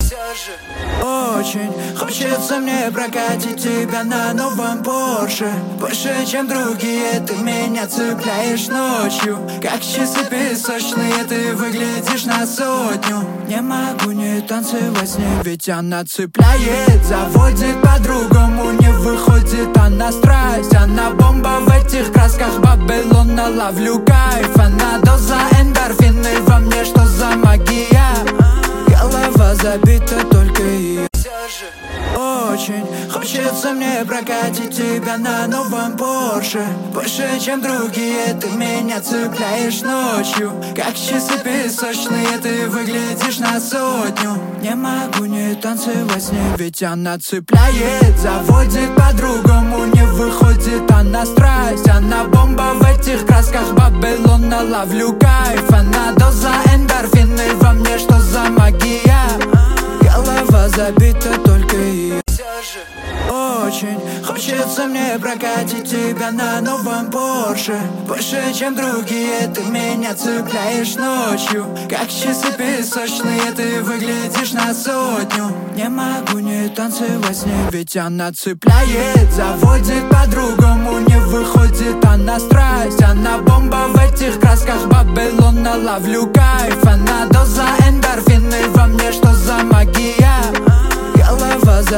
Очень хочется мне прокатить тебя на новом Порше. Больше, чем другие, ты меня цепляешь ночью. Как часы песочные, ты выглядишь на сотню. Не могу не танцевать с ней, ведь она цепляет. Заводит по-другому, не выходит она страсть. Она бомба в этих красках Babylon, ловлю кайф. Она доза эндорфины во мне, что за магия? Голова забита только ее. Очень хочется мне прокатить тебя на новом Порше. Больше, чем другие, ты меня цепляешь ночью. Как часы песочные, ты выглядишь на сотню. Не могу не танцевать с ней, ведь она цепляет. Заводит по-другому, не выходит она страсть. Она бомба в этих красках Babylon, ловлю кайф. Она доза эндорфины во мне, что за магия? Голова забита только ее. Очень хочется мне прокатить тебя на новом Порше. Больше, чем другие, ты меня цепляешь ночью. Как часы песочные, ты выглядишь на сотню. Не могу не танцевать с ней, ведь она цепляет. Заводит по-другому, не выходит она страсть. Она бомба в этих красках Babylon, ловлю кайф. Она доза эндорфины во мне, что за магия? Голова